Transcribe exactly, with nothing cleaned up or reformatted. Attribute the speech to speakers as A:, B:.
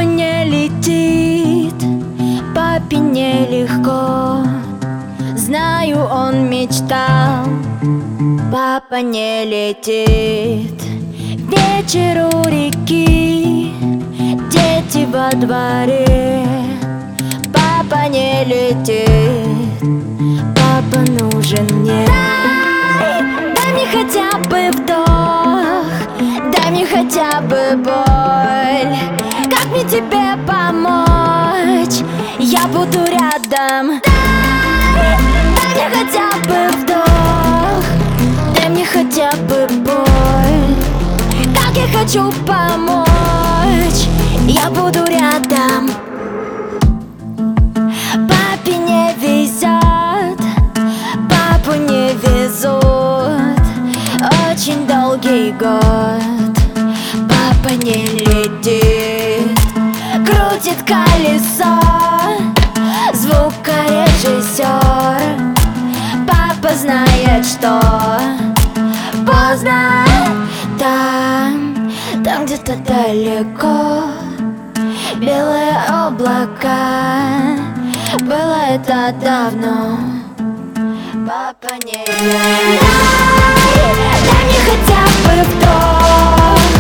A: не летит, папе нелегко. Знаю, он мечтал, папа не летит. Вечер у реки, дети во дворе. Папа не летит, папа нужен мне. Дай, дай мне хотя бы вдох, дай мне хотя бы боль. Как мне тебе помочь? Я буду рядом. Дай, дай мне хотя бы вдох, дай мне хотя бы боль. Как я хочу помочь, я буду рядом. Папе не везет, папу не везут. Очень долгий год, папа не летит. Крутит колесо звукорежиссер. Папа знает, что поздно. Там, там где-то далеко белые облака. Было это давно, папа не летит. Дай, дай мне хотя бы вдох,